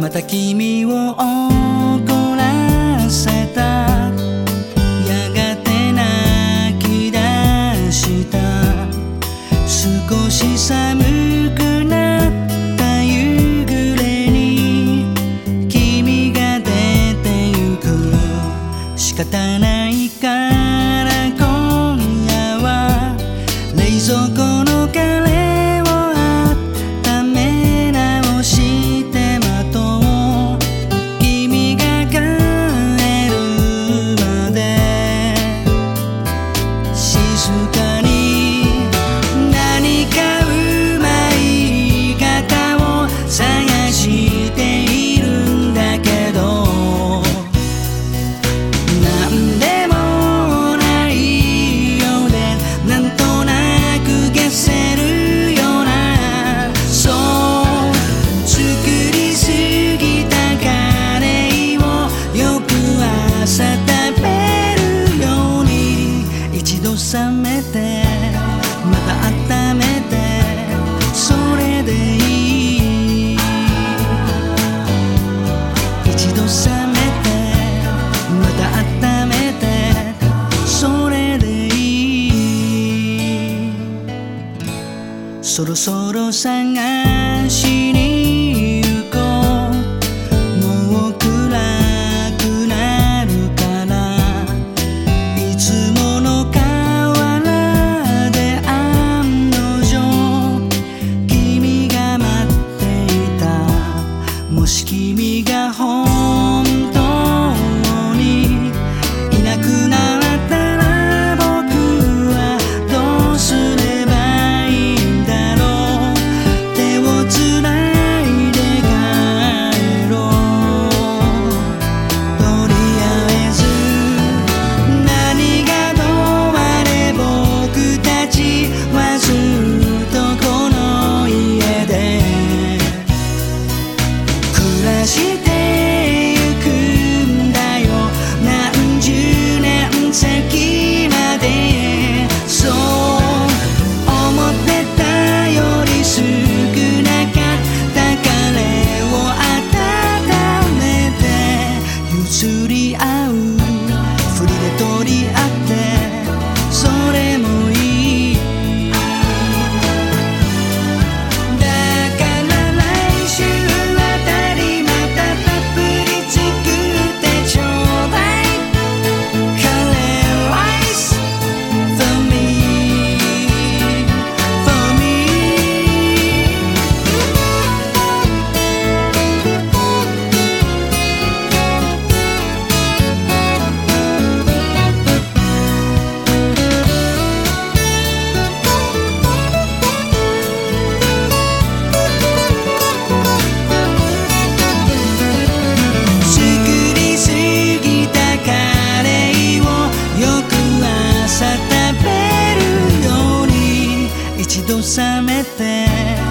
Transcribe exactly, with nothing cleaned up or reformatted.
また君を怒らせた。やがて泣き出した。少し寒くなった夕暮れに君が出てゆく。仕方ないから今夜は冷蔵庫のカレーを温め直して待とう。君が帰るまで静かに何かうまい方を探しているんだけど、なんでもないようでなんとなく消せるような。そう作りすぎたカレーを翌朝食べるように一度冷めてまた温めてそれでいい。一度冷めてまた温めてそれでいい。そろそろ探しに行こう。もう暗くなるからいつもの河原で案の定君が待っていた。もし君が本当にいなくなったら僕はどうすればいいんだろう。手をつないで帰ろう。とりあえず何がどうあれ僕たちはずっとこの家で暮らしてゆくんだよ。何十年先まで。そう思ってたより少なかったカレーを温めて譲り合うふりで取り合ってそれもいい。だから来週あたりまたたっぷり作ってちょうだい。カレーライス for me for me。 作りすぎたカレーを翌朝食べるように一度冷めて